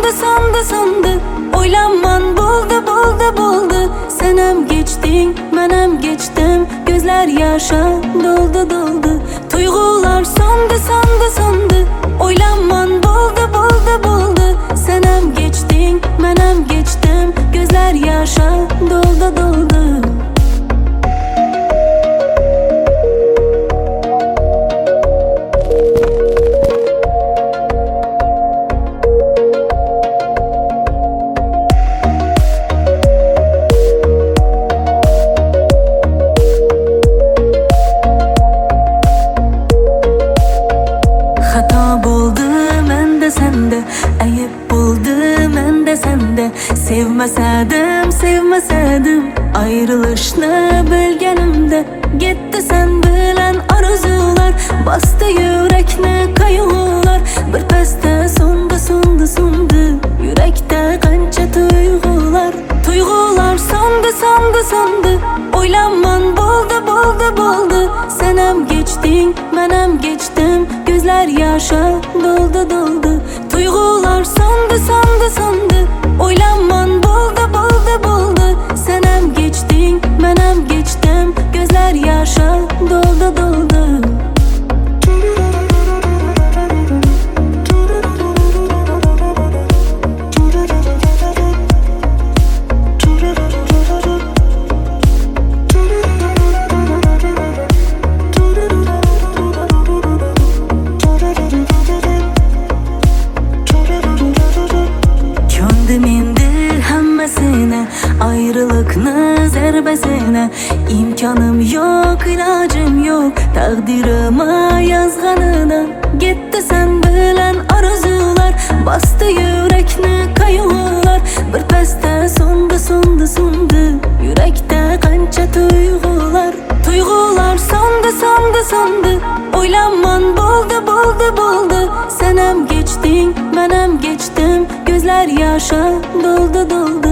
sandı Oylanman buldu Sen hem geçtin, ben hem geçtim Gözler yaşa doldu Duygular sandı Oylanman buldu Sen hem geçtin, ben hem geçtim Gözler yaşa doldu Xata buldu mende sende, ayıp buldu mende sende Sevmesedim ayrılışını bilgenimde Gitti sen bilen arzular, bastı yürekne kayıqlar Bir peste sundu yürekte kança Duygular sandı Oylanman buldu Sen hem geçtin, ben hem geçtim Gözler yaşa doldu Duygular sandı Oylanman buldu Sen hem geçtin, ben hem geçtim Gözler yaşa doldu Ayrılıkны zerbesine imkanım yok, ilacım yok Takdirime yazganına Gitti sen bilen arzular, bastı yürekne kayıqlar Bir peste sundu yürekte kança Duygular sandı Oylanman buldu Sen hem geçtin, ben hem geçtim Gözler yaşa doldu